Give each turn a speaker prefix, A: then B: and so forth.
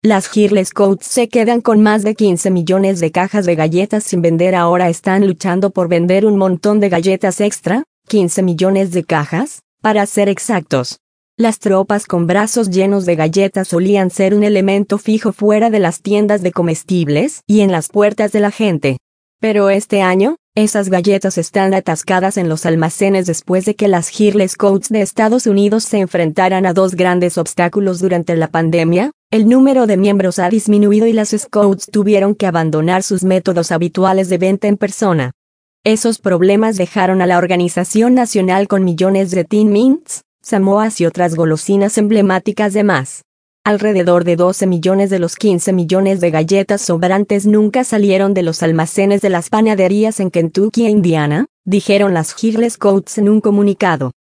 A: Las Girl Scouts se quedan con más de 15 millones de cajas de galletas sin vender. Ahora están luchando por vender un montón de galletas extra, 15 millones de cajas, para ser exactos. Las tropas con brazos llenos de galletas solían ser un elemento fijo fuera de las tiendas de comestibles y en las puertas de la gente. Pero este año, esas galletas están atascadas en los almacenes después de que las Girl Scouts de Estados Unidos se enfrentaran a dos grandes obstáculos durante la pandemia. El número de miembros ha disminuido y las Scouts tuvieron que abandonar sus métodos habituales de venta en persona. Esos problemas dejaron a la organización nacional con millones de Thin Mints, Samoas y otras golosinas emblemáticas de más. Alrededor de 12 millones de los 15 millones de galletas sobrantes nunca salieron de los almacenes de las panaderías en Kentucky e Indiana, dijeron las Girl Scouts en un comunicado.